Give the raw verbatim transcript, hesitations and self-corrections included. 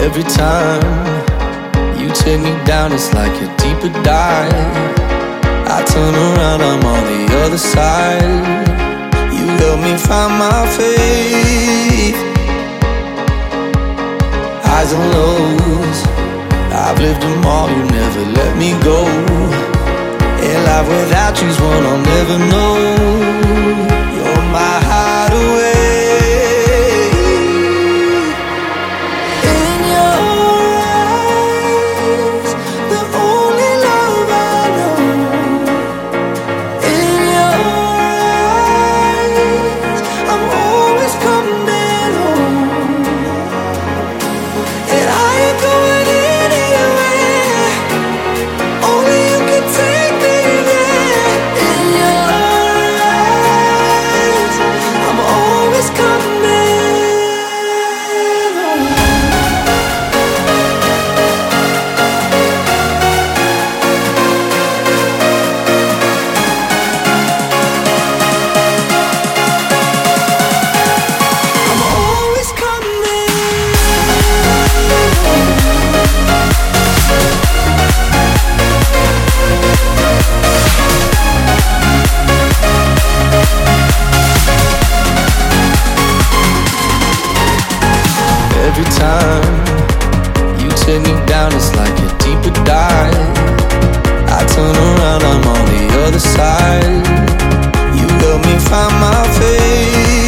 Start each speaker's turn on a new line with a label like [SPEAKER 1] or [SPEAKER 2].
[SPEAKER 1] Every time you take me down, it's like a deeper dive. I turn around, I'm on the other side. You help me find my faith. Highs and lows, I've lived them all, you never let me go. And life without you's one I'll never know. You're my hideaway. Every time you take me down, it's like a deeper dive. I turn around, I'm on the other side. You help me find my faith.